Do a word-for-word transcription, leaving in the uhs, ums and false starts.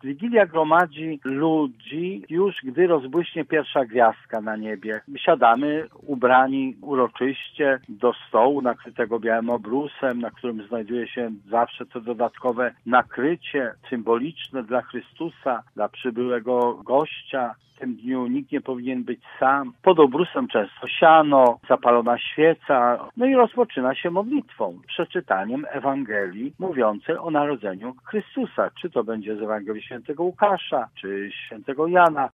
Wigilia gromadzi ludzi już, gdy rozbłyśnie pierwsza gwiazdka na niebie. Siadamy ubrani uroczyście do stołu nakrytego białym obrusem, na którym znajduje się zawsze to dodatkowe nakrycie symboliczne dla Chrystusa, dla przybyłego gościa. W tym dniu nikt nie powinien być sam. Pod obrusem często siano, zapalona świeca. No i rozpoczyna się modlitwą, przeczytaniem Ewangelii mówiącej o narodzeniu Chrystusa. Czy to będzie z Ewangelii świętego Łukasza, czy świętego Jana.